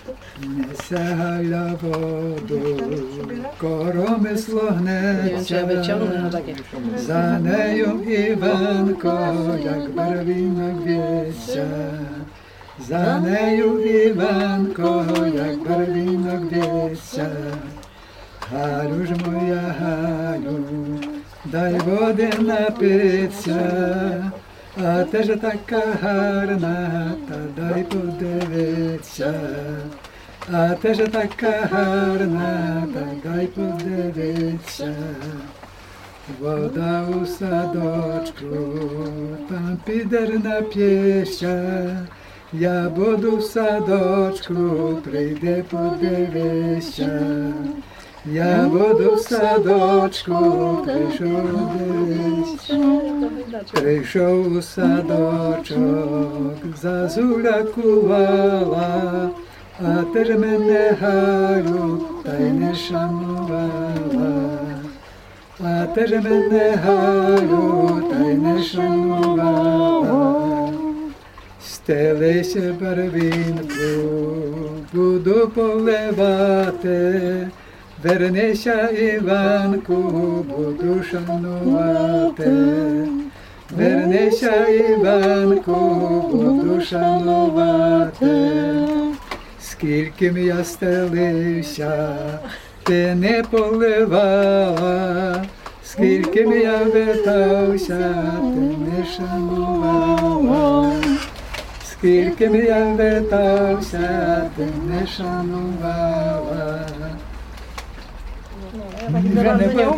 Не сягай воду, коромисло гнеться, за нею Іванко, як барвінок в'ється. За нею Іванко, як барвінок в'ється. Галю ж моя Галю, дай води напитися, а ти ж така гарна, та дай подивитися. А ти ж така гарна, та дай подивитися. Вода у садочку, там підер нап'єшся. Я буду в садочку, прийди подивися. Я буду в садочку, прийшов дивись. Прийшов у садочок, зазуля кувала, а ти ж мене, Галю, та й не шанувала. А ти ж мене, Галю, та й не шанувала. Стелися барвінку, буду поливати, вернися, Іванку, буду шанувати. Вернися, Іванку, буду шанувати. Скільки б я стелився, ти не поливала. Скільки б я вертався, ти не шанувала. Скільки б я вертався, ти не шанувала. Вже не